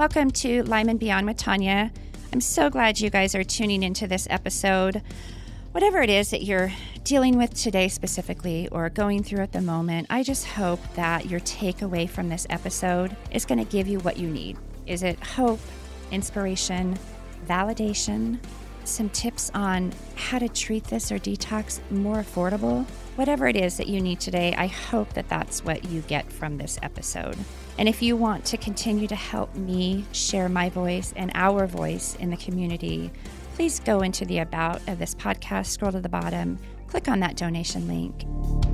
Welcome to Lyme and Beyond with Tanya. I'm so glad you guys are tuning into this episode. Whatever it is that you're dealing with today specifically or going through at the moment, I just hope that your takeaway from this episode is going to give you what you need. Is it hope, inspiration, validation, some tips on how to treat this or detox more affordable? Whatever it is that you need today, I hope that that's what you get from this episode. And if you want to continue to help me share my voice and our voice in the community, please go into the About of this podcast, scroll to the bottom, click on that donation link.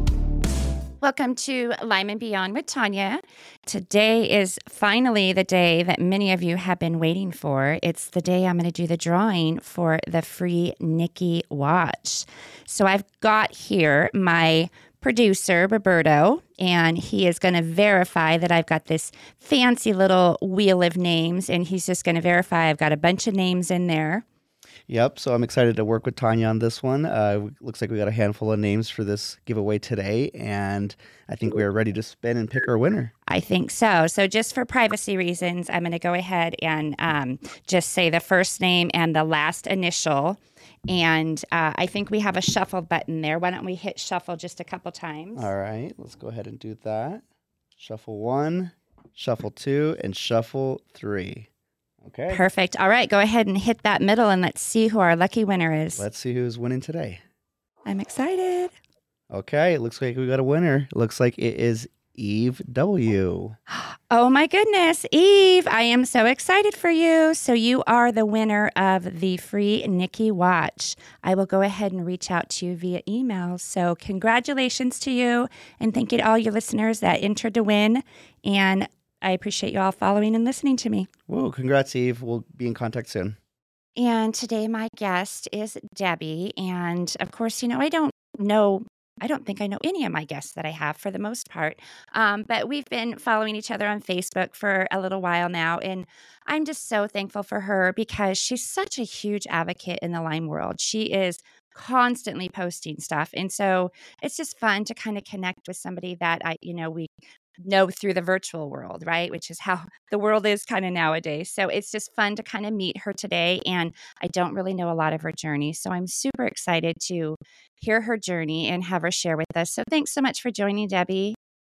Welcome to Lyme and Beyond with Tanya. Today is finally the day that many of you have been waiting for. It's the day I'm going to do the drawing for the free Nikki watch. So I've got here my producer, Roberto, and he is going to verify that I've got this fancy little wheel of names, and he's just going to verify I've got a bunch of names in there. Yep, so I'm excited to work with Tanya on this one. Looks like we got a handful of names for this giveaway today, and I think we are ready to spin and pick our winner. I think so. So just for privacy reasons, I'm going to go ahead and just say the first name and the last initial. And I think we have a shuffle button there. Why don't we hit shuffle just a couple times? All right, let's go ahead and do that. Shuffle 1, shuffle 2, and shuffle 3. Okay. Perfect. All right, go ahead and hit that middle and let's see who our lucky winner is. Let's see who's winning today. I'm excited. Okay, it looks like we got a winner. It looks like it is Eve W. Oh my goodness, Eve, I am so excited for you. So you are the winner of the free Nikki watch. I will go ahead and reach out to you via email. So congratulations to you, and thank you to all your listeners that entered to win. And I appreciate you all following and listening to me. Whoa, congrats, Eve. We'll be in contact soon. And today my guest is Debbie. And of course, I don't think I know any of my guests that I have for the most part. But we've been following each other on Facebook for a little while now. And I'm just so thankful for her because she's such a huge advocate in the Lyme world. She is constantly posting stuff. And so it's just fun to kind of connect with somebody that we know through the virtual world, right? Which is how the world is kind of nowadays. So it's just fun to kind of meet her today. And I don't really know a lot of her journey. So I'm super excited to hear her journey and have her share with us. So thanks so much for joining, Debbie.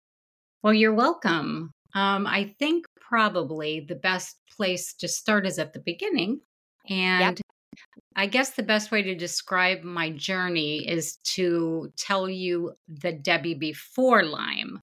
Well, you're welcome. I think probably the best place to start is at the beginning. And I guess the best way to describe my journey is to tell you the Debbie before Lyme.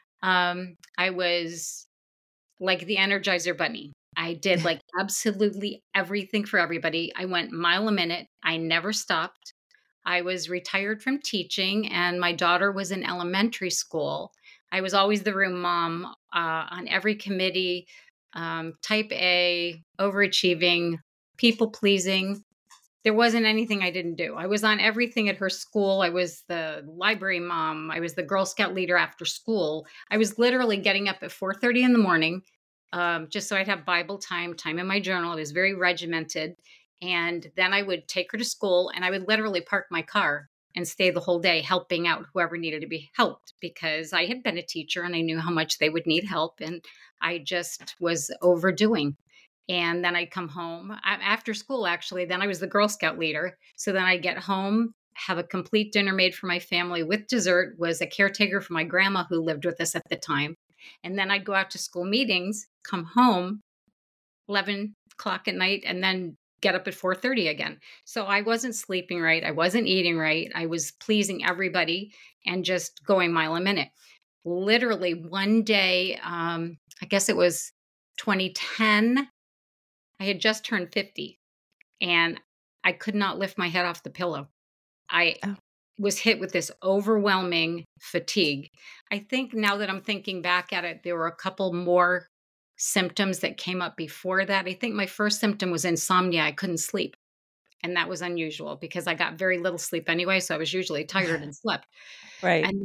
I was like the Energizer Bunny. I did like absolutely everything for everybody. I went mile a minute. I never stopped. I was retired from teaching, and my daughter was in elementary school. I was always the room mom on every committee, type A, overachieving, people pleasing. There wasn't anything I didn't do. I was on everything at her school. I was the library mom. I was the Girl Scout leader after school. I was literally getting up at 4:30 in the morning just so I'd have Bible time in my journal. It was very regimented. And then I would take her to school, and I would literally park my car and stay the whole day helping out whoever needed to be helped, because I had been a teacher and I knew how much they would need help. And I just was overdoing. And then I'd come home after school, actually. Then I was the Girl Scout leader. So then I'd get home, have a complete dinner made for my family with dessert, was a caretaker for my grandma who lived with us at the time. And then I'd go out to school meetings, come home 11 o'clock at night, and then get up at 4:30 again. So I wasn't sleeping right. I wasn't eating right. I was pleasing everybody and just going mile a minute. Literally one day, I guess it was 2010. I had just turned 50, and I could not lift my head off the pillow. I was hit with this overwhelming fatigue. I think now that I'm thinking back at it, there were a couple more symptoms that came up before that. I think my first symptom was insomnia. I couldn't sleep. And that was unusual because I got very little sleep anyway. So I was usually tired and slept. Right. And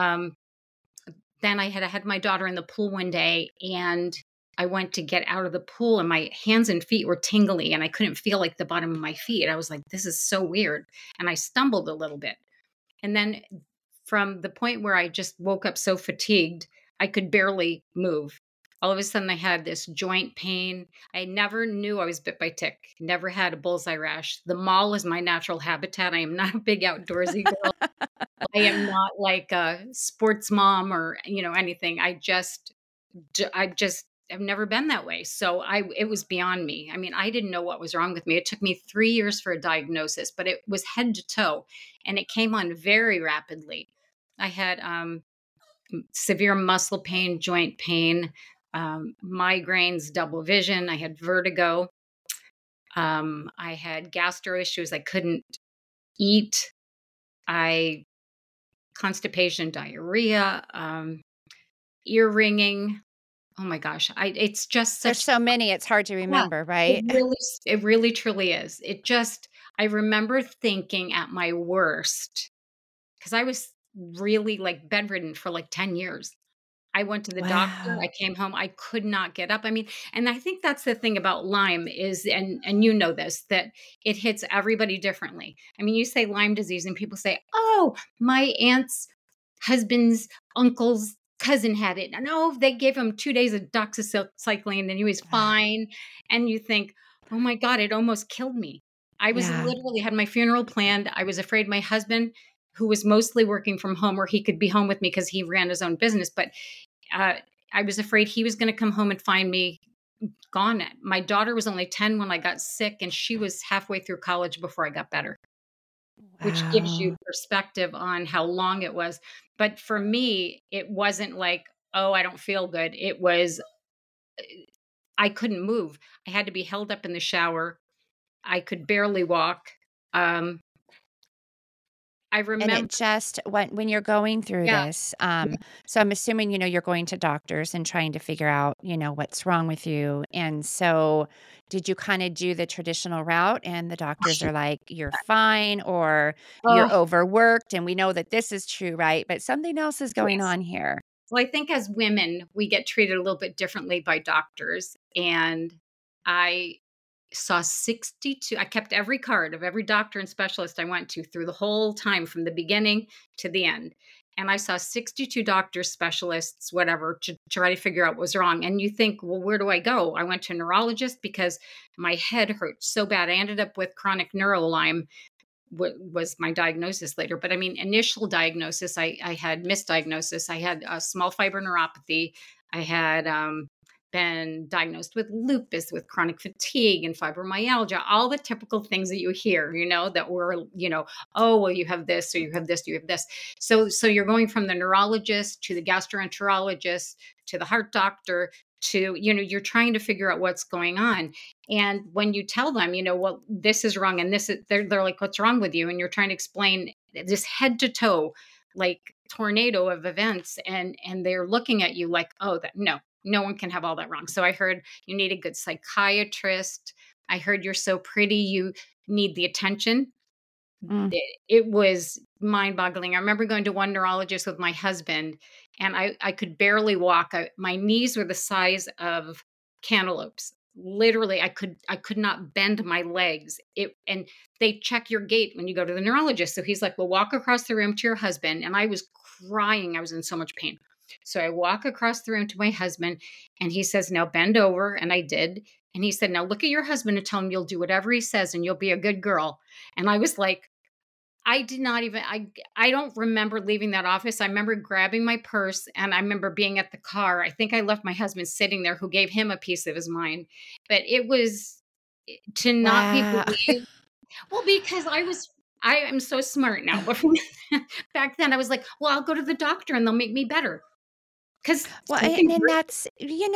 then I had my daughter in the pool one day, and I went to get out of the pool, and my hands and feet were tingly, and I couldn't feel like the bottom of my feet. I was like, this is so weird. And I stumbled a little bit. And then from the point where I just woke up so fatigued, I could barely move. All of a sudden, I had this joint pain. I never knew I was bit by tick. Never had a bullseye rash. The mall is my natural habitat. I am not a big outdoorsy girl. I am not like a sports mom or, anything. I've never been that way. So it was beyond me. I mean, I didn't know what was wrong with me. It took me 3 years for a diagnosis, but it was head to toe and it came on very rapidly. I had severe muscle pain, joint pain, migraines, double vision. I had vertigo. I had gastro issues. I couldn't eat. I constipation, diarrhea, ear ringing. Oh my gosh, it's just There's such. so many, it's hard to Yeah, remember, right? it really truly is. I remember thinking at my worst, because I was really like bedridden for like 10 years. I went to the doctor, Wow. I came home, I could not get up. I mean, and I think that's the thing about Lyme is, and you know this, that it hits everybody differently. I mean, you say Lyme disease and people say, "Oh, my aunt's husband's uncle's cousin had it." No, they gave him 2 days of doxycycline and he was fine. And you think, "Oh my God, it almost killed me." I was Yeah. literally had my funeral planned. I was afraid my husband, who was mostly working from home, or he could be home with me because he ran his own business, but uh, I was afraid he was going to come home and find me gone. My daughter was only 10 when I got sick, and she was halfway through college before I got better, which gives you Wow. perspective on how long it was. But for me, it wasn't like, oh, I don't feel good. It was, I couldn't move. I had to be held up in the shower. I could barely walk. Um, I And remember, it just when you're going through yeah, this, yeah, so I'm assuming, you're going to doctors and trying to figure out, what's wrong with you. And so did you kind of do the traditional route and the doctors are like, you're fine or you're oh, overworked? And we know that this is true, right? But something else is going yes. on here. Well, I think as women, we get treated a little bit differently by doctors. And I saw 62, I kept every card of every doctor and specialist I went to through the whole time from the beginning to the end. And I saw 62 doctors, specialists, whatever, to try to figure out what was wrong. And you think, well, where do I go? I went to a neurologist because my head hurt so bad. I ended up with chronic neuro-Lyme, was my diagnosis later. But I mean, initial diagnosis, I had misdiagnosis. I had a small fiber neuropathy. I had been diagnosed with lupus, with chronic fatigue and fibromyalgia, all the typical things that you hear, that were, oh, well, you have this, or you have this, you have this. So you're going from the neurologist to the gastroenterologist to the heart doctor to, you're trying to figure out what's going on. And when you tell them, well, this is wrong and this is, they're like, what's wrong with you? And you're trying to explain this head to toe, like tornado of events. And they're looking at you like, oh, that no one can have all that wrong. So I heard you need a good psychiatrist. I heard you're so pretty, you need the attention. Mm. It was mind boggling. I remember going to one neurologist with my husband and I could barely walk. My knees were the size of cantaloupes. Literally, I could not bend my legs. And they check your gait when you go to the neurologist. So he's like, well, walk across the room to your husband. And I was crying. I was in so much pain. So I walk across the room to my husband and he says, now bend over. And I did. And he said, now look at your husband and tell him you'll do whatever he says and you'll be a good girl. And I was like, I did not even I don't remember leaving that office. I remember grabbing my purse and I remember being at the car. I think I left my husband sitting there who gave him a piece of his mind. But it was to not be Wow. believed. Well, because I am so smart now. But back then I was like, well, I'll go to the doctor and they'll make me better. Because Well, something and that's,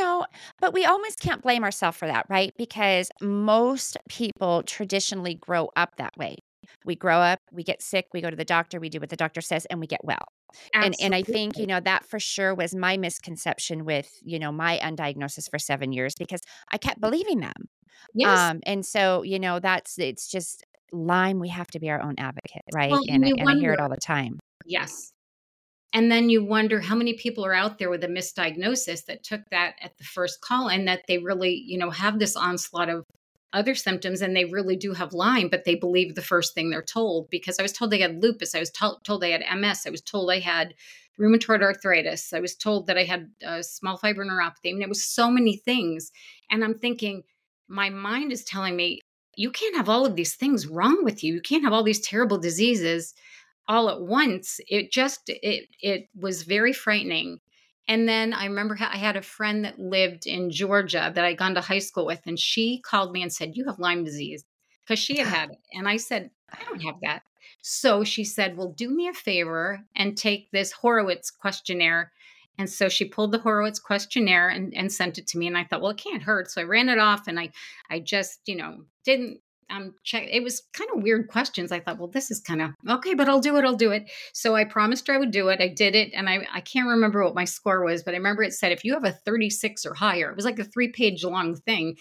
but we almost can't blame ourselves for that, right? Because most people traditionally grow up that way. We grow up, we get sick, we go to the doctor, we do what the doctor says, and we get well. And I think, absolutely. that for sure was my misconception with, my undiagnosis for 7 years because I kept believing them. Yes. And so, it's just Lyme, we have to be our own advocate, Well, right? and you And I hear wonder, it all the time. yes. And then you wonder how many people are out there with a misdiagnosis that took that at the first call and that they really, have this onslaught of other symptoms and they really do have Lyme, but they believe the first thing they're told because I was told they had lupus. I was told they had MS. I was told I had rheumatoid arthritis. I was told that I had small fiber neuropathy. I mean, it was so many things. And I'm thinking, my mind is telling me, you can't have all of these things wrong with you. You can't have all these terrible diseases all at once. It was very frightening. And then I remember I had a friend that lived in Georgia that I'd gone to high school with, and she called me and said, "You have Lyme disease," because she had had it. And I said, "I don't have that." So she said, "Well, do me a favor and take this Horowitz questionnaire." And so she pulled the Horowitz questionnaire and sent it to me. And I thought, well, it can't hurt. So I ran it off, and I just, didn't check. It was kind of weird questions. I thought, well, this is kind of okay, but I'll do it. I'll do it. So I promised her I would do it. I did it. And I can't remember what my score was, but I remember it said, if you have a 36 or higher, it was like a 3-page long thing.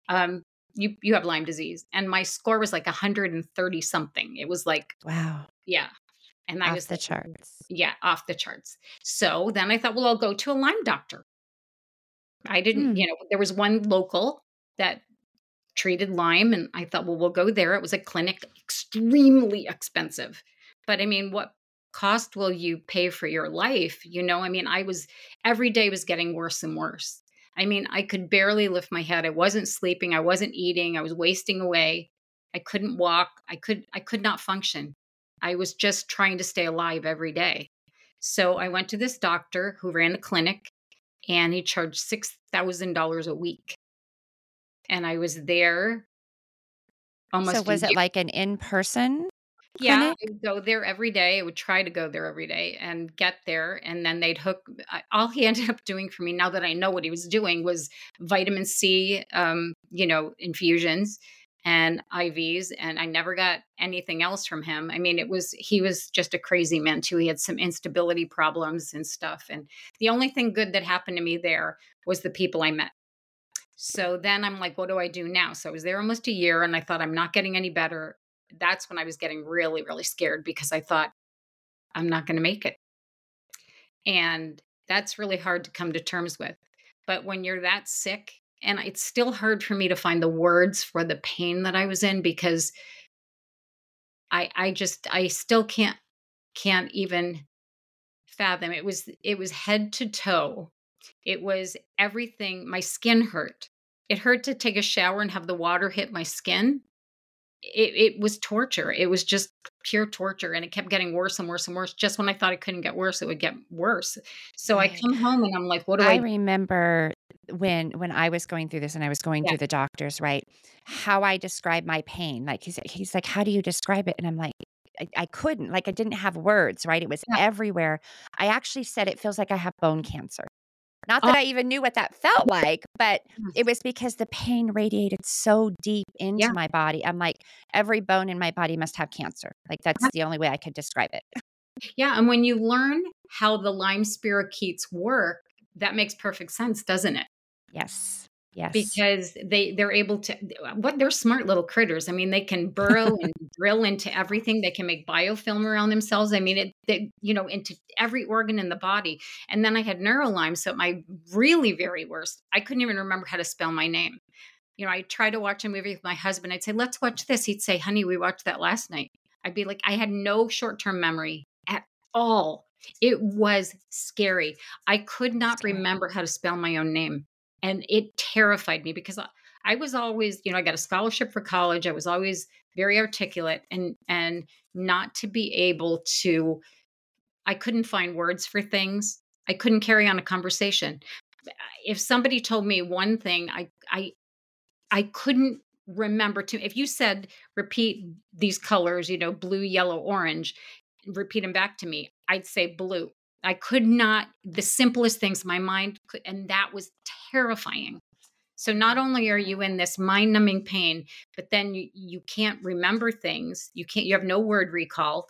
You have Lyme disease. And my score was like 130 something. It was like, Wow. yeah. And I Off was the like, charts. yeah, off the charts. So then I thought, well, I'll go to a Lyme doctor. I didn't, there was one local that treated Lyme, and I thought, well, we'll go there. It was a clinic, extremely expensive. But I mean, what cost will you pay for your life? I mean, every day was getting worse and worse. I mean, I could barely lift my head. I wasn't sleeping. I wasn't eating. I was wasting away. I couldn't walk. I could not function. I was just trying to stay alive every day. So I went to this doctor who ran a clinic, and he charged $6,000 a week. And I was there almost So was it like an in-person Yeah, clinic? I would go there every day. I would try to go there every day and get there. And then they'd all he ended up doing for me, now that I know what he was doing, was vitamin C, infusions and IVs. And I never got anything else from him. I mean, he was just a crazy man too. He had some instability problems and stuff. And the only thing good that happened to me there was the people I met. So then I'm like, what do I do now? So I was there almost a year, and I thought, I'm not getting any better. That's when I was getting really, really scared, because I thought, I'm not going to make it. And that's really hard to come to terms with. But when you're that sick, and it's still hard for me to find the words for the pain that I was in, because I still can't even fathom. It was head to toe. It was everything. My skin hurt. It hurt to take a shower and have the water hit my skin. It was torture. It was just pure torture. And it kept getting worse and worse and worse. Just when I thought it couldn't get worse, it would get worse. So I Right. come home and I'm like, what do I I do? remember when I was going through this and I was going Yeah. through the doctors, right? How I described my pain. Like he's like, how do you describe it? And I'm like, I couldn't. Like I didn't have words, right? It was Yeah. everywhere. I actually said it feels like I have bone cancer. Not Oh, that I even knew what that felt like, but yes. it was because the pain radiated so deep into Yeah. my body. I'm like, every bone in my body must have cancer. Like that's the only way I could describe it. Yeah. And when you learn how the Lyme spirochetes work, that makes perfect sense, doesn't it? Yes. Yes. Because they're able to, they're smart little critters. I mean, they can burrow and drill into everything. They can make biofilm around themselves. I mean, into every organ in the body. And then I had Lyme, so my really very worst, I couldn't even remember how to spell my name. I tried to watch a movie with my husband. I'd say, let's watch this. He'd say, honey, we watched that last night. I'd be like, I had no short-term memory at all. It was scary. I could not remember how to spell my own name. And it terrified me, because I was always, I got a scholarship for college. I was always very articulate, and not to be able to, I couldn't find words for things. I couldn't carry on a conversation. If somebody told me one thing, I couldn't remember if you said, repeat these colors, blue, yellow, orange, repeat them back to me, I'd say blue. I could not, the simplest things, my mind could, and that was terrifying. So not only are you in this mind-numbing pain, but then you can't remember things. You have no word recall.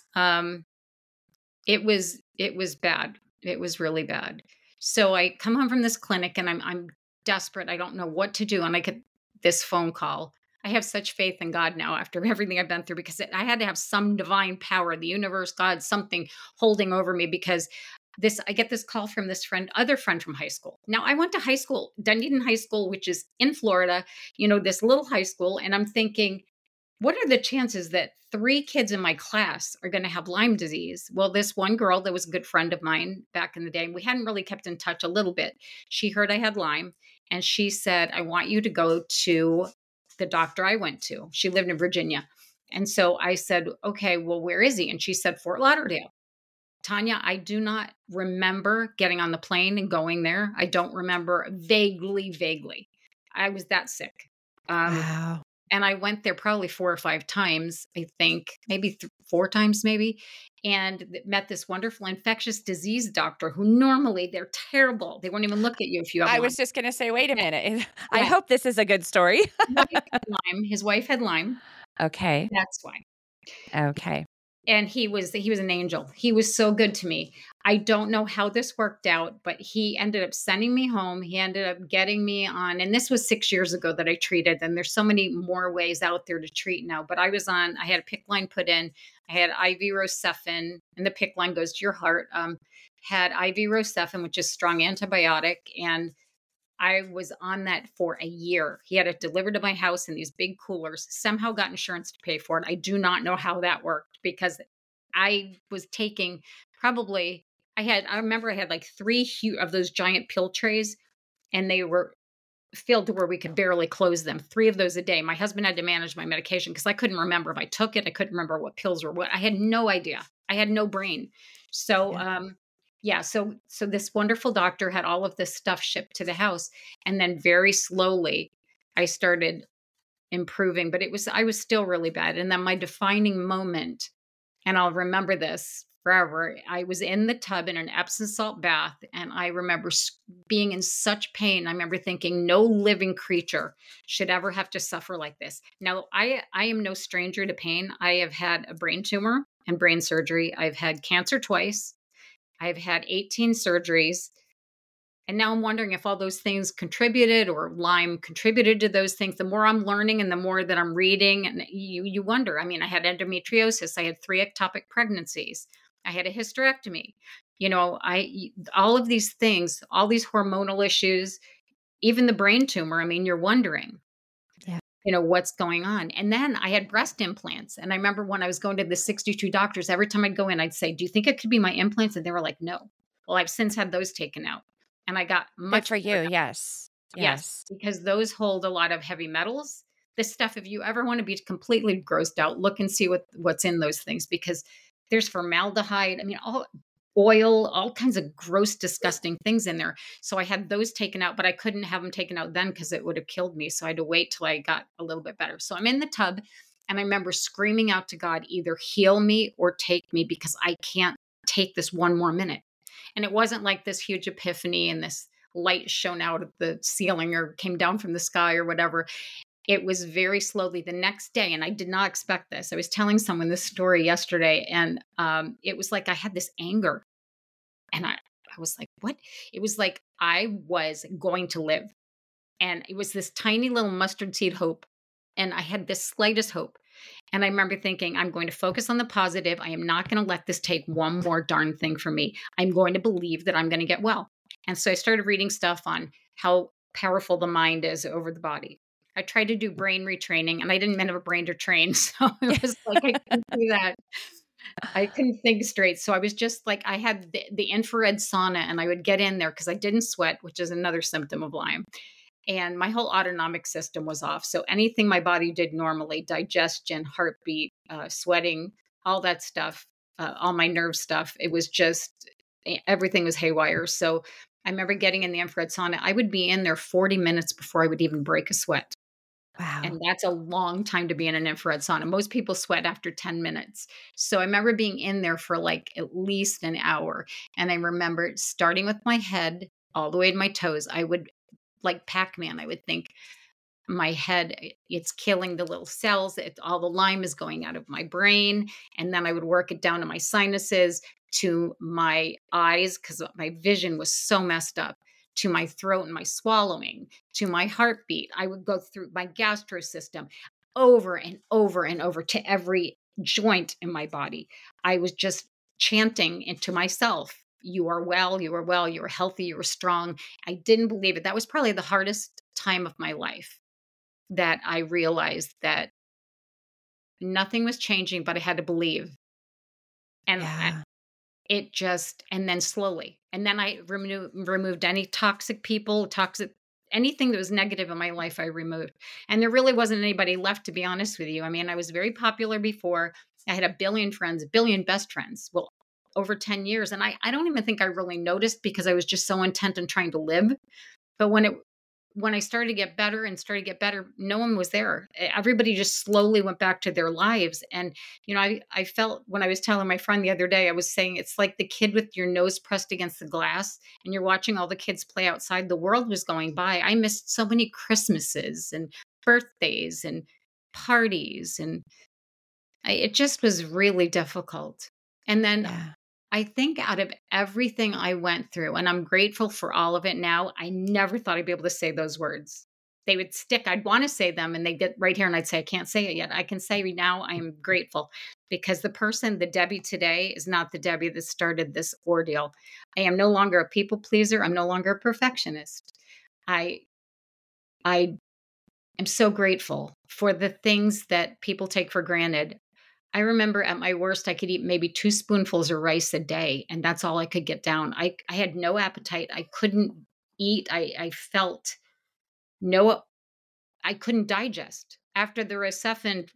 It was bad. It was really bad. So I come home from this clinic, and I'm desperate. I don't know what to do. And I get this phone call. I have such faith in God now after everything I've been through, because I had to have some divine power, the universe, God, something holding over me, because I get this call from this other friend from high school. Now I went to high school, Dunedin High School, which is in Florida, this little high school. And I'm thinking, what are the chances that 3 kids in my class are going to have Lyme disease? Well, this one girl that was a good friend of mine back in the day, we hadn't really kept in touch a little bit. She heard I had Lyme and she said, I want you to go to the doctor I went to. She lived in Virginia. And so I said, okay, well, where is he? And she said, Fort Lauderdale. Tanya, I do not remember getting on the plane and going there. I don't remember vaguely. I was that sick. Wow. And I went there probably 4 or 5 times, I think, maybe 4 times maybe, and met this wonderful infectious disease doctor who normally they're terrible. They won't even look at you if you have I Lyme. was just going to say, wait a minute. I Yeah. hope this is a good story. His wife had Lyme. Okay. That's why. Okay. And he was an angel. He was so good to me. I don't know how this worked out, but he ended up sending me home. He ended up getting me on, and this was 6 years ago that I treated, and there's so many more ways out there to treat now. But I had a PICC line put in. I had IV Rocephin, and the PICC line goes to your heart. Had IV Rocephin, which is strong antibiotic, and I was on that for a year. He had it delivered to my house in these big coolers, somehow got insurance to pay for it. I do not know how that worked because I was taking I remember I had like 3 of those giant pill trays and they were filled to where we could barely close them. 3 of those a day. My husband had to manage my medication because I couldn't remember if I took it. I couldn't remember what pills were what. I had no idea. I had no brain. So, so this wonderful doctor had all of this stuff shipped to the house. And then very slowly I started improving, but I was still really bad. And then my defining moment, and I'll remember this forever. I was in the tub in an Epsom salt bath, and I remember being in such pain. I remember thinking no living creature should ever have to suffer like this. Now, I am no stranger to pain. I have had a brain tumor and brain surgery. I've had cancer twice. I've had 18 surgeries. And now I'm wondering if all those things contributed or Lyme contributed to those things. The more I'm learning and the more that I'm reading, and you wonder. I mean, I had endometriosis. I had 3 ectopic pregnancies. I had a hysterectomy. All of these things, all these hormonal issues, even the brain tumor. I mean, you're wondering, what's going on. And then I had breast implants. And I remember when I was going to the 62 doctors, every time I'd go in, I'd say, do you think it could be my implants? And they were like, no. Well, I've since had those taken out. And I got much good for you. Yes. Because those hold a lot of heavy metals. This stuff, if you ever want to be completely grossed out, look and see what's in those things, because there's formaldehyde. I mean, all oil, all kinds of gross, disgusting things in there. So I had those taken out, but I couldn't have them taken out then because it would have killed me. So I had to wait till I got a little bit better. So I'm in the tub and I remember screaming out to God, either heal me or take me, because I can't take this one more minute. And it wasn't like this huge epiphany and this light shone out of the ceiling or came down from the sky or whatever. It was very slowly the next day. And I did not expect this. I was telling someone this story yesterday, and it was like I had this anger. And I was like, what? It was like I was going to live. And it was this tiny little mustard seed hope. And I had this slightest hope. And I remember thinking, I'm going to focus on the positive. I am not going to let this take one more darn thing from me. I'm going to believe that I'm going to get well. And so I started reading stuff on how powerful the mind is over the body. I tried to do brain retraining, and I didn't have a brain to train. So it was like, I couldn't do that. I couldn't think straight. So I was just like, I had the infrared sauna, and I would get in there because I didn't sweat, which is another symptom of Lyme. And my whole autonomic system was off. So anything my body did normally, digestion, heartbeat, sweating, all that stuff, all my nerve stuff, it was just, everything was haywire. So I remember getting in the infrared sauna. I would be in there 40 minutes before I would even break a sweat. Wow. And that's a long time to be in an infrared sauna. Most people sweat after 10 minutes. So I remember being in there for like at least an hour. And I remember starting with my head all the way to my toes. I would, like Pac-Man, I would think my head, it's killing the little cells. All the Lyme is going out of my brain. And then I would work it down to my sinuses, to my eyes, because my vision was so messed up, to my throat and my swallowing, to my heartbeat. I would go through my gastro system over and over and over to every joint in my body. I was just chanting into myself, you are well, you are well, you are healthy, you are strong. I didn't believe it. That was probably the hardest time of my life, that I realized that Nothing was changing, but I had to believe. And Yeah. it just, and then slowly, and then I removed any toxic people, anything that was negative in my life, I removed. And there really wasn't anybody left, to be honest with you. I mean, I was very popular before. I had a billion friends, a billion best friends. Well, over 10 years. And I don't even think I really noticed because I was just so intent on trying to live. But when I started to get better and started to get better, no one was there. Everybody just slowly went back to their lives. And, I felt when I was telling my friend the other day, I was saying it's like the kid with your nose pressed against the glass and you're watching all the kids play outside. The world was going by. I missed so many Christmases and birthdays and parties. And it just was really difficult. And then Yeah. I think out of everything I went through, and I'm grateful for all of it now, I never thought I'd be able to say those words. They would stick. I'd want to say them and they get right here and I'd say, I can't say it yet. I can say now I am grateful because the Debbie today is not the Debbie that started this ordeal. I am no longer a people pleaser. I'm no longer a perfectionist. I I am so grateful for the things that people take for granted. I remember at my worst, I could eat maybe 2 spoonfuls of rice a day, and that's all I could get down. I had no appetite. I couldn't eat. I felt no, I couldn't digest. After the Rocephin,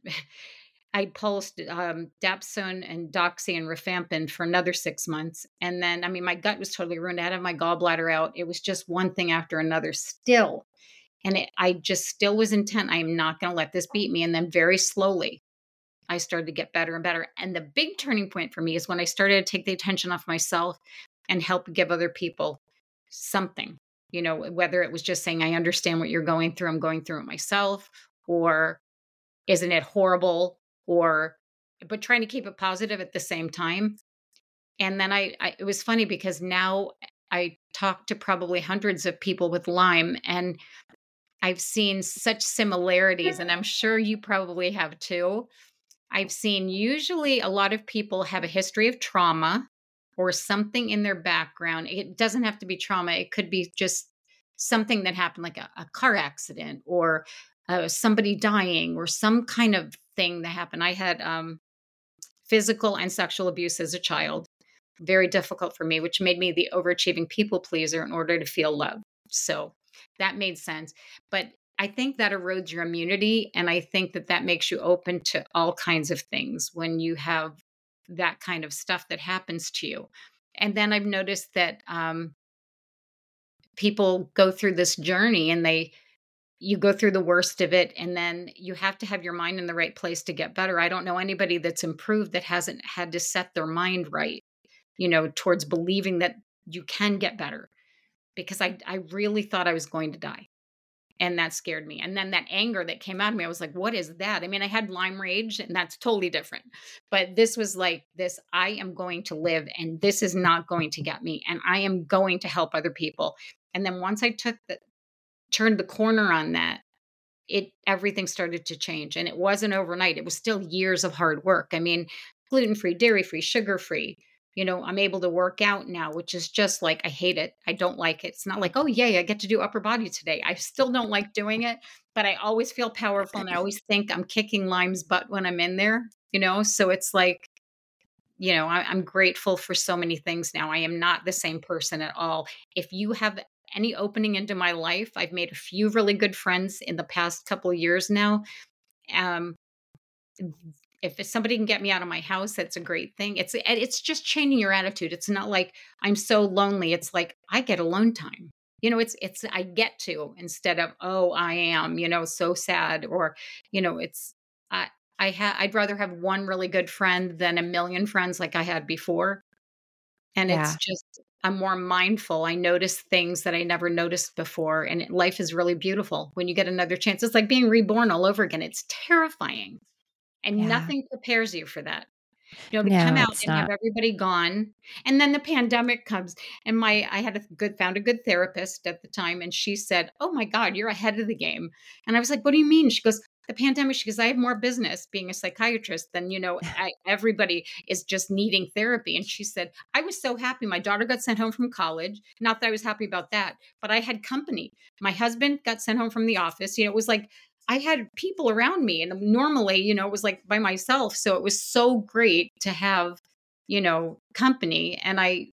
I pulsed Dapsone and Doxy and Rifampin for another 6 months. And then, I mean, my gut was totally ruined. I had my gallbladder out. It was just one thing after another still. And I just still was intent. I'm not going to let this beat me. And then very slowly, I started to get better and better. And the big turning point for me is when I started to take the attention off myself and help give other people something, whether it was just saying, I understand what you're going through. I'm going through it myself, or isn't it horrible? But trying to keep it positive at the same time. And then it was funny because now I talk to probably hundreds of people with Lyme and I've seen such similarities, and I'm sure you probably have too. I've seen usually a lot of people have a history of trauma or something in their background. It doesn't have to be trauma, it could be just something that happened, like a car accident or somebody dying or some kind of thing that happened. I had physical and sexual abuse as a child, very difficult for me, which made me the overachieving people pleaser in order to feel loved. So that made sense. But I think that erodes your immunity. And I think that makes you open to all kinds of things when you have that kind of stuff that happens to you. And then I've noticed that people go through this journey and you go through the worst of it. And then you have to have your mind in the right place to get better. I don't know anybody that's improved that hasn't had to set their mind right, towards believing that you can get better. Because I really thought I was going to die. And that scared me. And then that anger that came out of me, I was like, what is that? I mean, I had Lyme rage and that's totally different. But this was like this, I am going to live and this is not going to get me. And I am going to help other people. And then once I turned the corner on that, everything started to change. And it wasn't overnight. It was still years of hard work. I mean, gluten-free, dairy-free, sugar-free. I'm able to work out now, which is just like, I hate it. I don't like it. It's not like, oh, yay, I get to do upper body today. I still don't like doing it, but I always feel powerful. And I always think I'm kicking Lyme's butt when I'm in there, So it's like, I'm grateful for so many things now. I am not the same person at all. If you have any opening into my life, I've made a few really good friends in the past couple of years now. If somebody can get me out of my house, that's a great thing. It's just changing your attitude. It's not like I'm so lonely. It's like I get alone time. It's I get to instead of, oh, I am, so sad, or it's I'd rather have one really good friend than a million friends like I had before. And it's Yeah. just I'm more mindful. I notice things that I never noticed before, and life is really beautiful when you get another chance. It's like being reborn all over again. It's terrifying. And Yeah. nothing prepares you for that. To come No, out it's and have not. everybody gone. And then the pandemic comes and I had found a good therapist at the time. And she said, oh my God, you're ahead of the game. And I was like, what do you mean? She goes, the pandemic, she goes, I have more business being a psychiatrist than, everybody is just needing therapy. And she said, I was so happy. My daughter got sent home from college. Not that I was happy about that, but I had company. My husband got sent home from the office. It was like, I had people around me, and normally, it was like by myself. So it was so great to have, company. And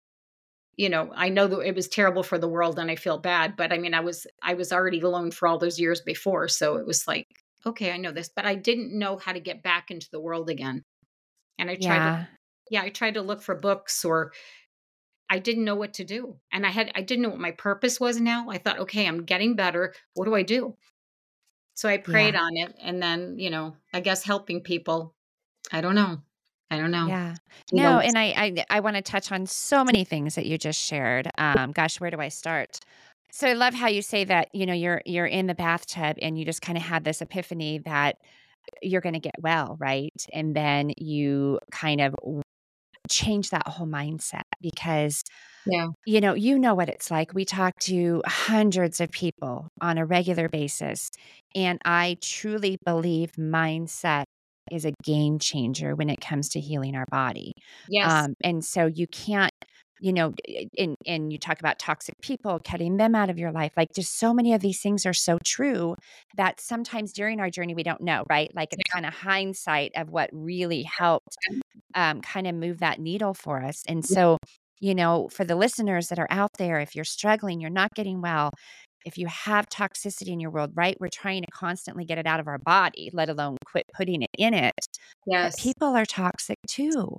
I know that it was terrible for the world and I feel bad, but I mean, I was already alone for all those years before. So it was like, okay, I know this, but I didn't know how to get back into the world again. And Yeah. I tried to look for books, or I didn't know what to do. And I didn't know what my purpose was now. I thought, okay, I'm getting better. What do I do? So I prayed Yeah. on it, and then, I guess helping people. I don't know. I don't know. Yeah. You know, No, and I want to touch on so many things that you just shared. Gosh, where do I start? So I love how you say that, you're in the bathtub and you just kind of had this epiphany that you're going to get well, right? And then you kind of change that whole mindset because yeah. you know what it's like. We talk to hundreds of people on a regular basis, and I truly believe mindset is a game changer when it comes to healing our body. Yes. And so you can't, and you talk about toxic people, cutting them out of your life. Like, just so many of these things are so true that sometimes during our journey we don't know, right? Like, it's kind of hindsight of what really helped kind of move that needle for us. And so, for the listeners that are out there, if you're struggling, you're not getting well, if you have toxicity in your world, right? We're trying to constantly get it out of our body, let alone quit putting it in it. But Yes. people are toxic too.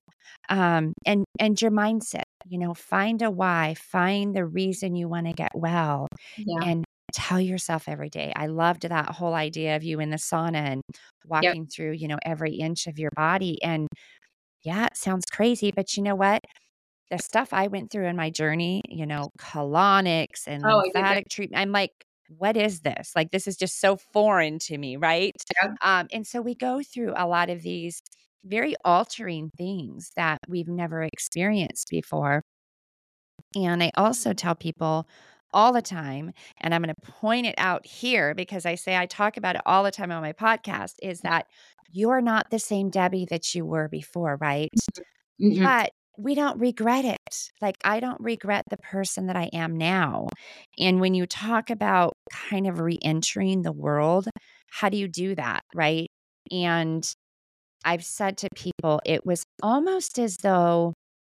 And your mindset, find a why, find the reason you want to get well, Yeah. and tell yourself every day. I loved that whole idea of you in the sauna and Yep. walking through, every inch of your body. And yeah, it sounds crazy, but you know what? The stuff I went through in my journey, colonics and Oh, I did that. lymphatic treatment, I'm like, what is this? Like, this is just so foreign to me, right? Yeah. And so we go through a lot of these very altering things that we've never experienced before. And I also tell people all the time, and I'm going to point it out here because I talk about it all the time on my podcast, is that you're not the same Debbie that you were before, right? Mhm. But we don't regret it. Like, I don't regret the person that I am now. And when you talk about kind of re-entering the world, how do you do that, right? And I've said to people, it was almost as though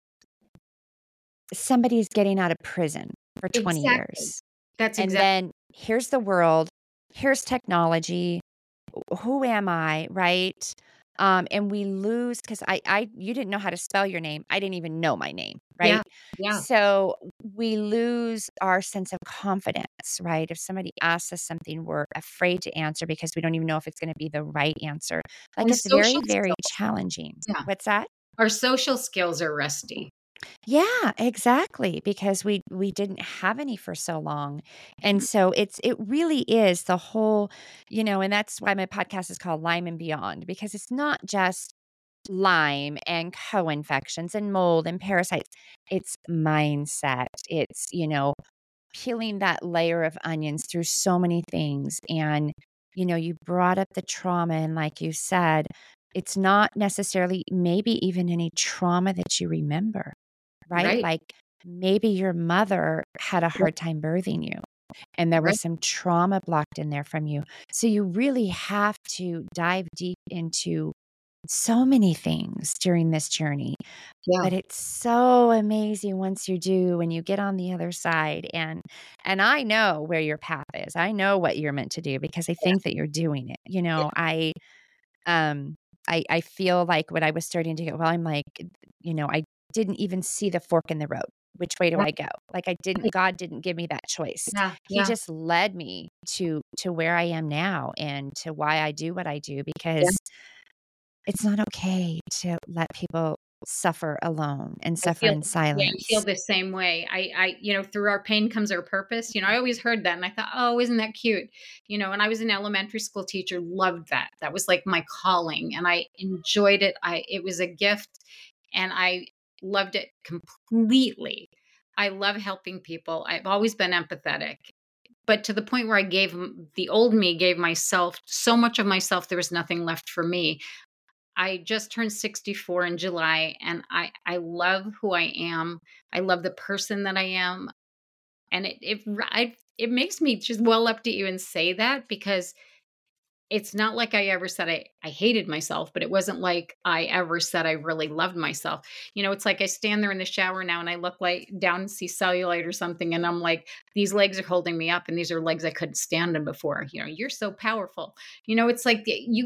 somebody's getting out of prison for 20 Exactly. years. That's And exactly. then here's the world, here's technology. Who am I, right? And we lose because you didn't know how to spell your name. I didn't even know my name, right? Yeah. Yeah. So we lose our sense of confidence, right? If somebody asks us something, we're afraid to answer because we don't even know if it's going to be the right answer. Like, And it's very, social very skills. challenging. Yeah. What's that? Our social skills are rusty. Yeah, exactly, because we didn't have any for so long. And so it really is the whole, and that's why my podcast is called Lyme and Beyond, because it's not just Lyme and co-infections and mold and parasites. It's mindset. It's, peeling that layer of onions through so many things. And, you brought up the trauma, and like you said, it's not necessarily maybe even any trauma that you remember, right? Right. Like, maybe your mother had a Right. hard time birthing you and there was Right. some trauma blocked in there from you. So you really have to dive deep into so many things during this journey. Yeah. But it's so amazing once you do, when you get on the other side. And I know where your path is. I know what you're meant to do because I Yeah. think that you're doing it. Yeah. Um I feel like when I was starting to get well, I'm like, I didn't even see the fork in the road. Which way do Yeah. I go? Like, God didn't give me that choice. Yeah. He Yeah. just led me to where I am now and to why I do what I do, Yeah. because it's not okay to let people suffer alone and I suffer feel in Yeah, I feel silence. the same way. Through our pain comes our purpose. I always heard that and I thought, oh, isn't that cute? And I was an elementary school teacher, loved that. That was like my calling and I enjoyed it. It was a gift and I loved it completely. I love helping people. I've always been empathetic, but to the point where the old me gave myself so much of myself, there was nothing left for me. I just turned 64 in July and I love who I am. I love the person that I am. And it makes me just well up to even say that because it's not like I ever said I hated myself, but it wasn't like I ever said I really loved myself. It's like I stand there in the shower now and I look like down and see cellulite or something, and I'm like, these legs are holding me up, and these are legs I couldn't stand in before. You're so powerful. It's like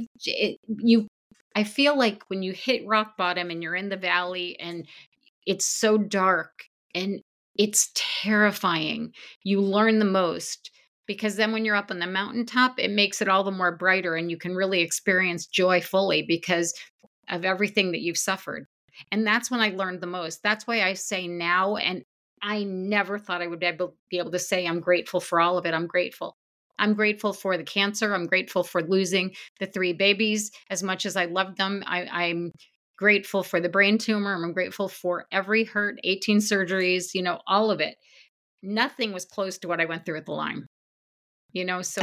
you. I feel like when you hit rock bottom and you're in the valley and it's so dark and it's terrifying. You learn the most because then when you're up on the mountaintop, it makes it all the more brighter and you can really experience joy fully because of everything that you've suffered. And that's when I learned the most. That's why I say now, and I never thought I would be able to say I'm grateful for all of it. I'm grateful. I'm grateful for the cancer. I'm grateful for losing the 3 babies as much as I loved them. I'm grateful for the brain tumor. I'm grateful for every hurt, 18 surgeries, all of it. Nothing was close to what I went through at the Lyme. So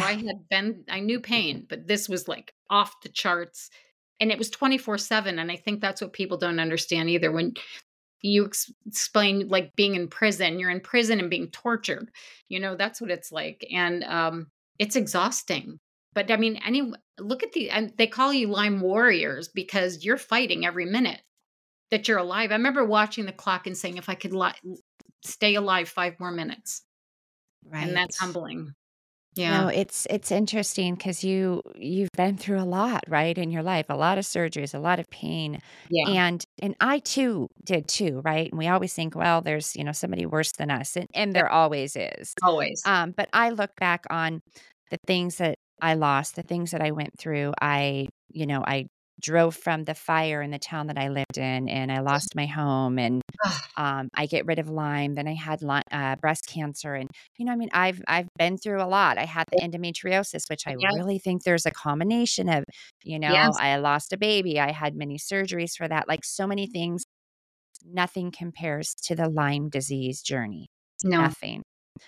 I knew pain, but this was like off the charts and it was 24/7. And I think that's what people don't understand either. When you explain like being in prison, you're in prison and being tortured, that's what it's like. And it's exhausting. But I mean, look at and they call you Lyme warriors because you're fighting every minute that you're alive. I remember watching the clock and saying, if I could stay alive 5 more minutes. And Right. that's humbling. No, Yeah. it's interesting because you've been through a lot, right, in your life, a lot of surgeries, a lot of pain, Yeah. and I too did too, right? And we always think, well, there's somebody worse than us, and Yeah. there always is. Always. But I look back on the things that I lost, the things that I went through. I drove from the fire in the town that I lived in, and I lost my home, and Ah, I get rid of Lyme, then I had breast cancer, and I mean, I've been through a lot. I had the endometriosis, which I yeah. really think there's a combination of, Yes. I lost a baby, I had many surgeries for that, like so many things. Nothing compares to the Lyme disease journey. No. Nothing.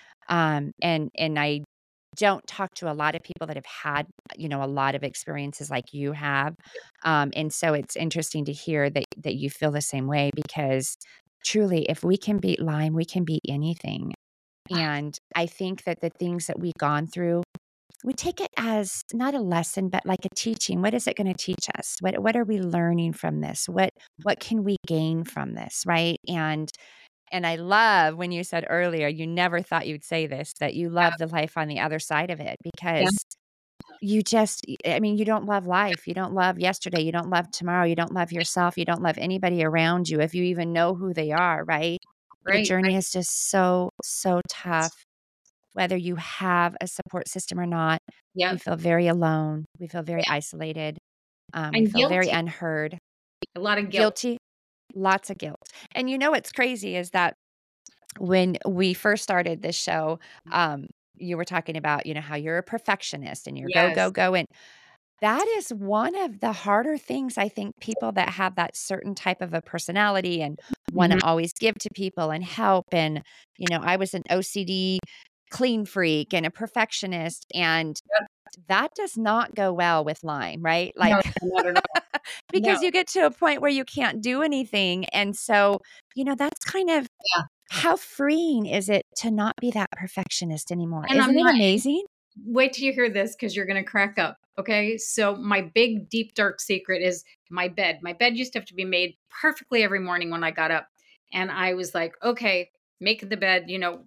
And I don't talk to a lot of people that have had, a lot of experiences like you have. And so it's interesting to hear that you feel the same way because truly, if we can beat Lyme, we can beat anything. And I think that the things that we've gone through, we take it as not a lesson, but like a teaching. What is it going to teach us? What are we learning from this? What can we gain from this? Right. And I love when you said earlier, you never thought you'd say this, that you love the life on the other side of it Yeah. because I mean, you don't love life. You don't love yesterday. You don't love tomorrow. You don't love yourself. You don't love anybody around you if you even know who they are, right? The Right. journey Right. is just so, so tough. Whether you have a support system or not, we Yep. feel very alone. We feel very Yeah. isolated. We And feel very guilty. unheard, A lot of guilt. guilty, lots of guilt. And what's crazy is that when we first started this show, you were talking about, how you're a perfectionist and you're go, go, Yes. go. And that is one of the harder things I think people that have that certain type of a personality and want to Mhm. always give to people and help. And, I was an OCD clean freak and a perfectionist. And Yep. that does not go well with Lyme, right? No, Like, no, not at all. No. because you get to a point where you can't do anything. And so, that's kind of Yeah. how freeing is it to not be that perfectionist anymore? And I'm Isn't it not. amazing? Wait till you hear this because you're going to crack up. Okay. So, my big, deep, dark secret is my bed. My bed used to have to be made perfectly every morning when I got up. And I was like, okay, make the bed,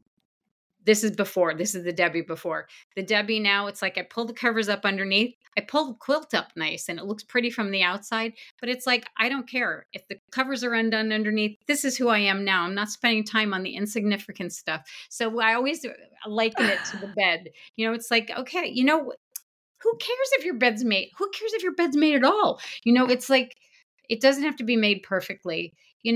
this is before. This is the Debbie before. The Debbie now, it's like I pull the covers up underneath. I pull the quilt up nice and it looks pretty from the outside, but it's like, I don't care. If the covers are undone underneath, this is who I am now. I'm not spending time on the insignificant stuff. So I always liken it to the bed. It's like, okay, who cares if your bed's made? Who cares if your bed's made at all? It's like, it doesn't have to be made perfectly,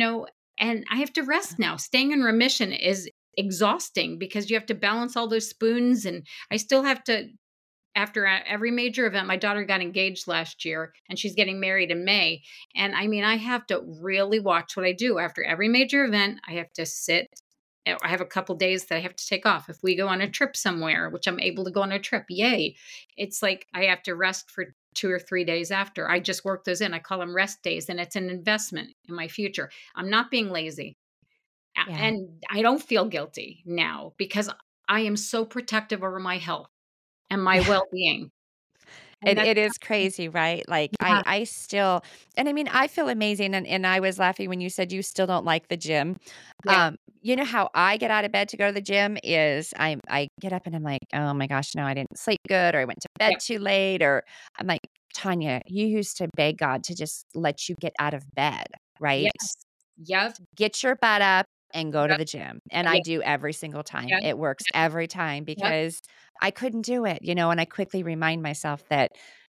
and I have to rest now. Staying in remission is exhausting because you have to balance all those spoons. And I still have to, after every major event, my daughter got engaged last year and she's getting married in May. And I mean, I have to really watch what I do after every major event. I have to sit. I have a couple days that I have to take off. If we go on a trip somewhere, which I'm able to go on a trip, yay. It's like I have to rest for 2 or 3 days after. I just work those in. I call them rest days, and it's an investment in my future. I'm not being lazy. Yeah. And I don't feel guilty now because I am so protective over my health and my Yeah. well-being. And that's It is crazy, right? Like yeah, I still, and I mean, I feel amazing. And I was laughing when you said you still don't like the gym. yeah, You know how I get out of bed to go to the gym is I get up and I'm like, oh my gosh, no, I didn't sleep good, or I went to bed yeah, too late, or I'm like, Tanya, you used to beg God to just let you get out of bed, right? yes, yep, Get your butt up and go to yep, the gym. And I yep, do every single time. yep, It works every time yep, because I couldn't do it, and I quickly remind myself that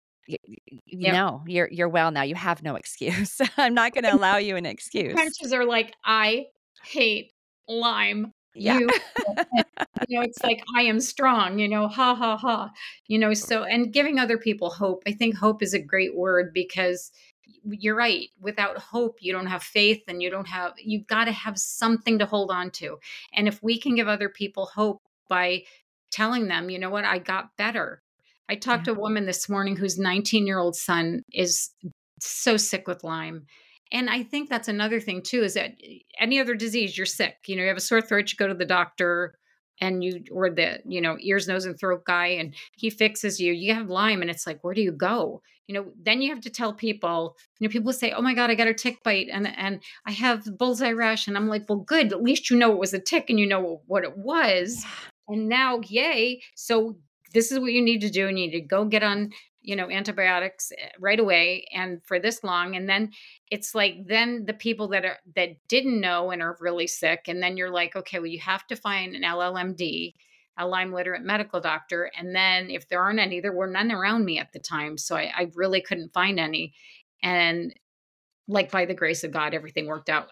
yep. no, you're well now. You have no excuse. I'm not going to allow you an The excuse. trenches are like, "I hate Lyme. Yeah. You" and, it's like, "I am strong," "Ha, ha, ha." So and giving other people hope. I think hope is a great word because you're right. Without hope, you don't have faith and you've gotta have something to hold on to. And if we can give other people hope by telling them, "You know what? I got better." I talked Yeah. to a woman this morning whose 19-year-old son is so sick with Lyme. And I think that's another thing too is that any other disease, you're sick. You have a sore throat, you go to the doctor and or the, ears, nose, and throat guy, and he fixes you. You have Lyme, and it's like, where do you go? Then you have to tell people, people say, oh my God, I got a tick bite and I have bullseye rash. And I'm like, well, good. At least you know it was a tick and you know what it was. Yeah. And now, yay. So this is what you need to do. You need to go get on, antibiotics right away and for this long. And then it's like then the people that didn't know and are really sick, and then you're like, okay, well, you have to find an LLMD, a Lyme literate medical doctor. And then if there aren't any, there were none around me at the time, so I really couldn't find any. And like by the grace of God, everything worked out.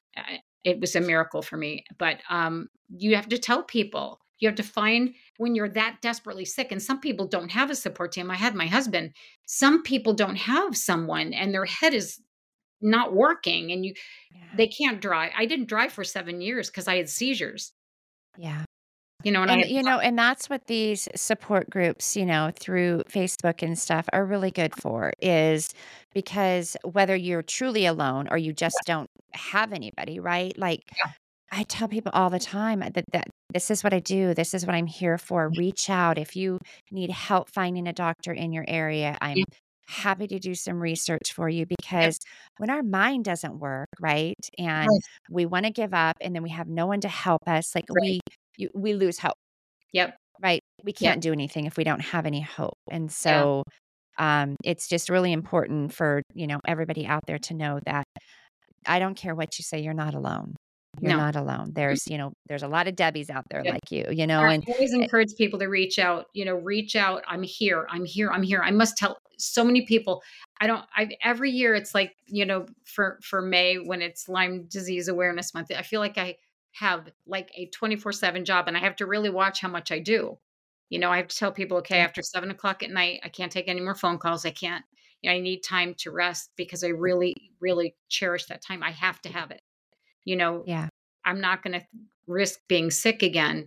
It was a miracle for me. But you have to tell people. You have to find when you're that desperately sick. And some people don't have a support team. I had my husband. Some people don't have someone, and their head is not working, and Yeah. they can't drive. I didn't drive for 7 years because I had seizures. Yeah. And I And had and that's what these support groups, through Facebook and stuff are really good for is because whether you're truly alone or you just don't have anybody, right? Like I tell people all the time that this is what I do. This is what I'm here for. Reach out if you need help finding a doctor in your area. I'm yeah, happy to do some research for you yep, because when our mind doesn't work, right, and right, we want to give up, and then we have no one to help us, like right, we lose hope, yep, right? We yep, can't do anything if we don't have any hope, and yeah, so it's just really important for everybody out there to know that I don't care what you say, you're not alone. You're no. not alone. There's a lot of Debbies out there Yep. like you, I and always encourage people to reach out, reach out. I'm here. I'm here. I'm here. I must tell so many people. I every year it's like, for May when it's Lyme Disease Awareness Month, I feel like I have like a 24/7 job and I have to really watch how much I do. I have to tell people, okay, yeah, after 7 o'clock at night, I can't take any more phone calls. I can't, I need time to rest because I really, really cherish that time. I have to have it. You know, yeah, I'm not going to risk being sick again.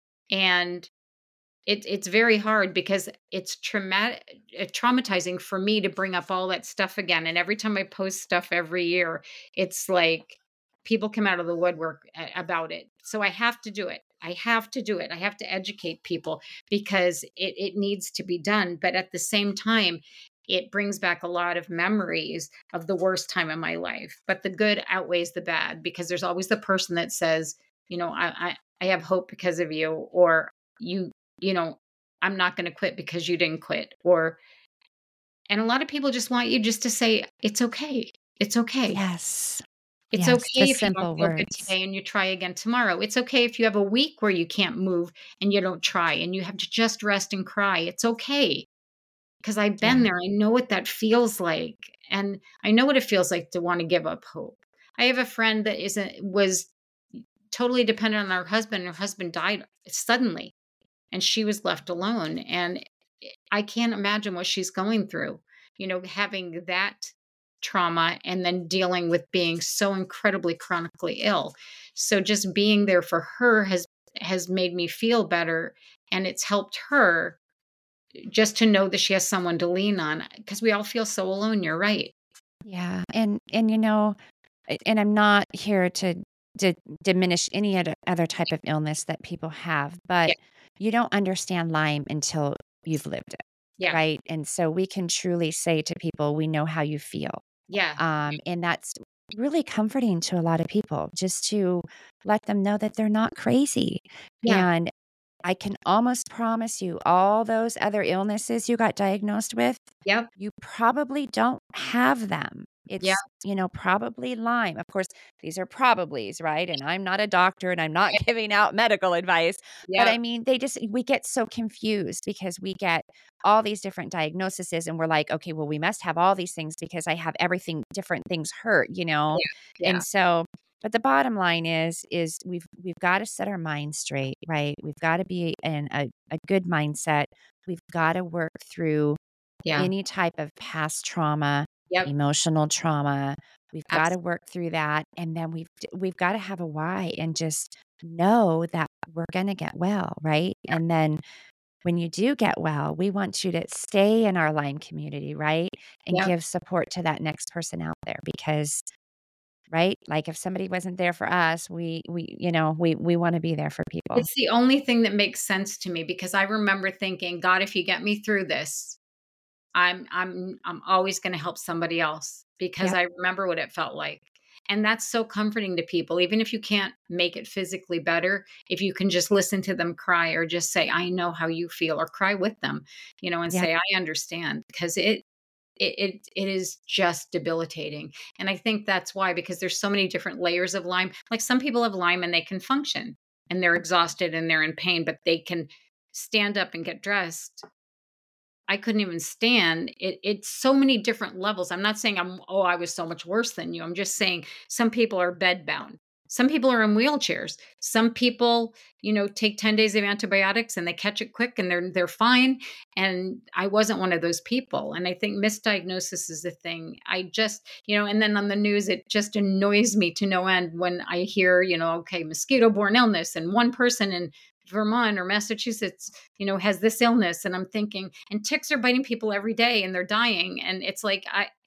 And it's very hard because it's traumatizing for me to bring up all that stuff again. And every time I post stuff every year, it's like people come out of the woodwork about it. So I have to do it. I have to do it. I have to educate people because it needs to be done. But at the same time, it brings back a lot of memories of the worst time in my life. But the good outweighs the bad because there's always the person that says, I have hope because of you, or you, you know, I'm not going to quit because you didn't quit. And a lot of people just want you just to say, it's okay. It's okay. yes, It's yes, the okay if you don't simple feel good words. today and you try again tomorrow. It's okay if you have a week where you can't move and you don't try and you have to just rest and cry. It's okay. Because I've been Yeah, there. I know what that feels like. And I know what it feels like to want to give up hope. I have a friend that was totally dependent on her husband. Her husband died suddenly and she was left alone. And I can't imagine what she's going through, having that trauma and then dealing with being so incredibly chronically ill. So just being there for her has made me feel better, and it's helped her just to know that she has someone to lean on because we all feel so alone. You're right. yeah, and and I'm not here to diminish any other type of illness that people have, but Yeah. you don't understand Lyme until you've lived it. Yeah. right? And so we can truly say to people, we know how you feel. Yeah. And that's really comforting to a lot of people, just to let them know that they're not crazy. Yeah. And I can almost promise you, all those other illnesses you got diagnosed with, Yep. you probably don't have them. Yeah. It's, probably Lyme. Of course, these are probablys, right? And I'm not a doctor and I'm not giving out medical advice. But I Yep. mean, we get so confused because we get all these different diagnoses and we're like, okay, well, we must have all these things because I have everything, different things hurt. Yeah. And so, but the bottom line is we've got to set our mind straight, right? We've got to be in a good mindset. We've got to work through Yeah. any type of past trauma, Yep. emotional trauma. We've got to Absolutely. work through that, and then we've got to have a why and just know that we're going to get well, right? And then when you do get well, we want you to stay in our Lyme community, right? And Yep. give support to that next person out there because right? Like if somebody wasn't there for us, we want to be there for people. It's the only thing that makes sense to me because I remember thinking, God, if you get me through this, I'm always going to help somebody else because Yep. I remember what it felt like. And that's so comforting to people, even if you can't make it physically better, if you can just listen to them cry or just say, I know how you feel, or cry with them, and Yep. say, I understand, because it is just debilitating. And I think that's why, because there's so many different layers of Lyme. Like some people have Lyme and they can function and they're exhausted and they're in pain, but they can stand up and get dressed. I couldn't even stand it. It's so many different levels. I'm not saying I was so much worse than you. I'm just saying some people are bedbound. Some people are in wheelchairs. Some people, take 10 days of antibiotics and they catch it quick and they're fine. And I wasn't one of those people. And I think misdiagnosis is the thing. I just, and then on the news, it just annoys me to no end when I hear, okay, mosquito-borne illness and one person in Vermont or Massachusetts has this illness. And I'm thinking, and ticks are biting people every day and they're dying. And it's like,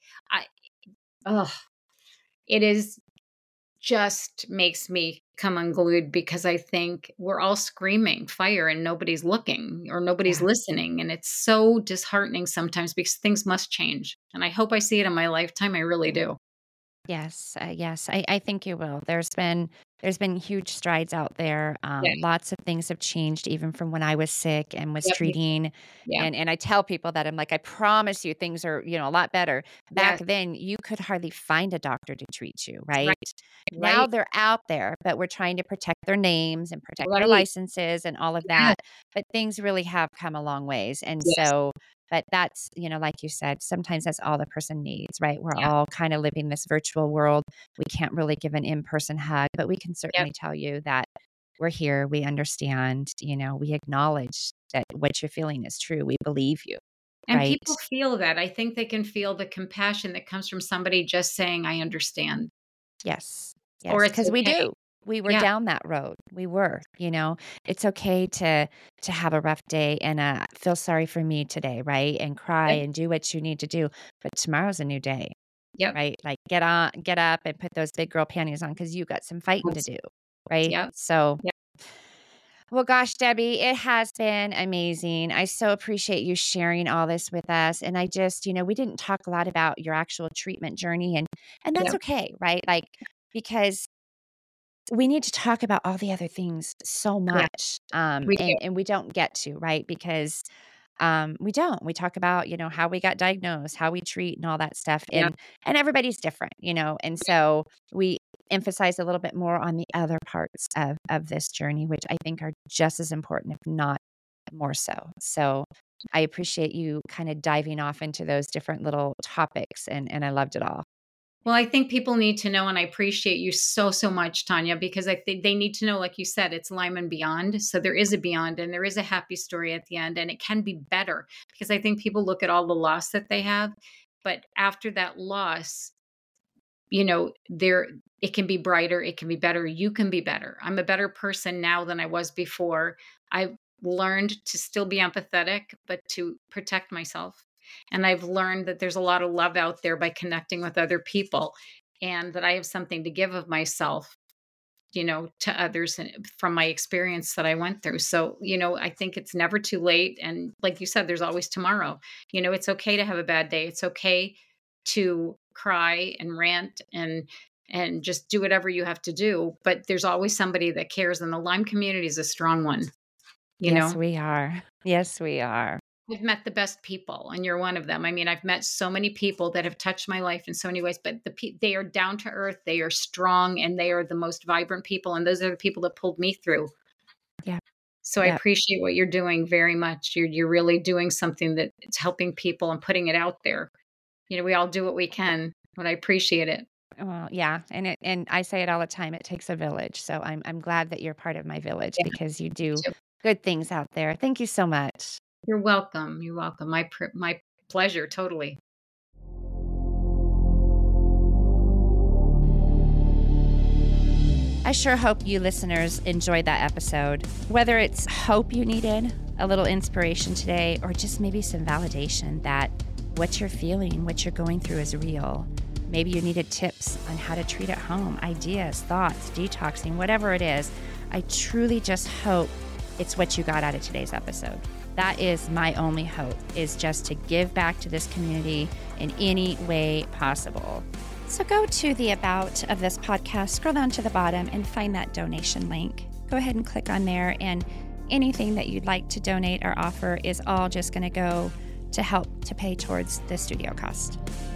oh, it is just makes me come unglued because I think we're all screaming fire and nobody's looking or nobody's Yeah. listening. And it's so disheartening sometimes because things must change. And I hope I see it in my lifetime. I really do. Yes, yes, I think you will. There's been huge strides out there. Yeah. Lots of things have changed, even from when I was sick and was Yep. treating. Yeah. And I tell people that I'm like, I promise you, things are a lot better. Back Yeah. then, you could hardly find a doctor to treat you, right? Right. Now Right. they're out there, but we're trying to protect their names and protect their Right. licenses and all of Yeah. that. But things really have come a long ways, and Yes. so but that's, like you said, sometimes that's all the person needs, right? We're Yeah. all kind of living this virtual world. We can't really give an in-person hug, but we can Yep. certainly tell you that we're here, we understand, we acknowledge that what you're feeling is true. We believe you, And right? people feel that. I think they can feel the compassion that comes from somebody just saying, I understand, Yes. or Yes, it's because we okay. do. We were Yeah. down that road. We were. It's okay to have a rough day and feel sorry for me today, right? And cry Yep. and do what you need to do. But tomorrow's a new day. Yep. Right? Like, get up and put those big girl panties on because you got some fighting to Abs- do, right? Yep. So, Yep. well, gosh, Debbie, it has been amazing. I so appreciate you sharing all this with us. And I just, we didn't talk a lot about your actual treatment journey, and that's Yep. okay, right? Like, because we need to talk about all the other things so Yeah. much, We do. and we don't get to, right? Because we don't. We talk about, how we got diagnosed, how we treat and all that stuff. Yep. And everybody's different. And so we emphasize a little bit more on the other parts of this journey, which I think are just as important, if not more so. So I appreciate you kind of diving off into those different little topics and I loved it all. Well, I think people need to know, and I appreciate you so, so much, Tanya, because I think they need to know, like you said, it's Lyme and beyond. So there is a beyond and there is a happy story at the end, and it can be better because I think people look at all the loss that they have. But after that loss, there it can be brighter, it can be better, you can be better. I'm a better person now than I was before. I've learned to still be empathetic, but to protect myself. And I've learned that there's a lot of love out there by connecting with other people, and that I have something to give of myself to others and from my experience that I went through. So, I think it's never too late. And like you said, there's always tomorrow. It's okay to have a bad day. It's okay to cry and rant and just do whatever you have to do. But there's always somebody that cares. And the Lyme community is a strong one. Yes, we are. Yes, we are. I've met the best people, and you're one of them. I mean, I've met so many people that have touched my life in so many ways, but they are down to earth, they are strong, and they are the most vibrant people. And those are the people that pulled me through. Yeah. So I appreciate what you're doing very much. You're really doing something that it's helping people and putting it out there. We all do what we can, but I appreciate it. Well, yeah. And I say it all the time. It takes a village. So I'm glad that you're part of my village because you do good things out there. Thank you so much. You're welcome. You're welcome. My pleasure. Totally. I sure hope you listeners enjoyed that episode. Whether it's hope you needed, a little inspiration today, or just maybe some validation that what you're feeling, what you're going through is real. Maybe you needed tips on how to treat at home, ideas, thoughts, detoxing, whatever it is. I truly just hope it's what you got out of today's episode. That is my only hope, is just to give back to this community in any way possible. So go to the About of this podcast, scroll down to the bottom and find that donation link. Go ahead and click on there, and anything that you'd like to donate or offer is all just going to go to help to pay towards the studio cost.